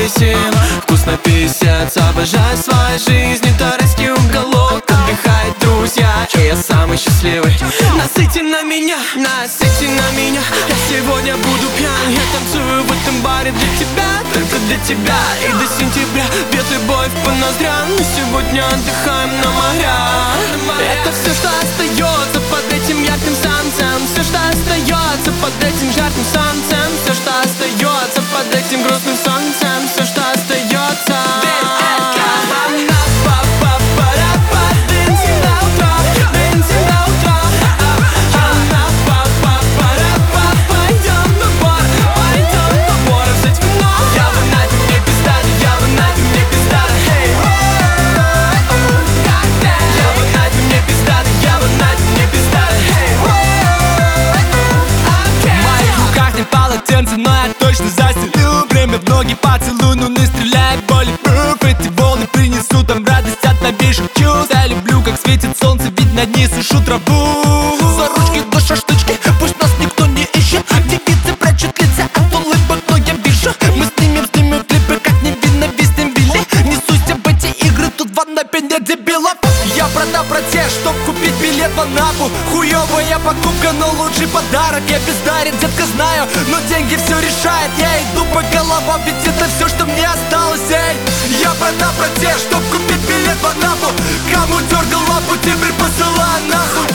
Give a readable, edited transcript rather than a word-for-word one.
зависим. Вкусно писец, обожаю свою жизнь. Это райский уголок, отдыхают друзья, и я самый счастливый. Насыти на меня, насыти на меня. Я сегодня буду пьян, я танцую в этом баре для тебя, только для тебя. И до сентября бьет любовь по ноздрям. Мы сегодня отдыхаем на морях. Это все, что остается под этим ярким солнцем. Все, что остается под этим жарким солнцем. Все, что остается под этим грустным солнцем. Все, что остается. Но я точно застелю время в ноги, поцелуй, ну не стреляй, боли. Эти волны принесут нам радость от новейших чувств. Я люблю, как светит солнце, ведь над ней сушу траву. За ручки до шашлычки, пусть нас никто не ищет. Девицы прячут лица от улыбок, но я вижу. Мы снимем клипы, как невинно виснем Вилли. Не суйся в эти игры, тут в Анапе нет дебилов. Я продам протест, чтоб купить билет в Анапу. Хуёвая покупка, но лучший подарок. Я бездарен, детка, знаю, но деньги все решает. Я иду по головам, ведь это все, что мне осталось. Эй, я продам протест, чтоб купить билет в Анапу. Кому дергал лапу, теперь посылаю нахуй.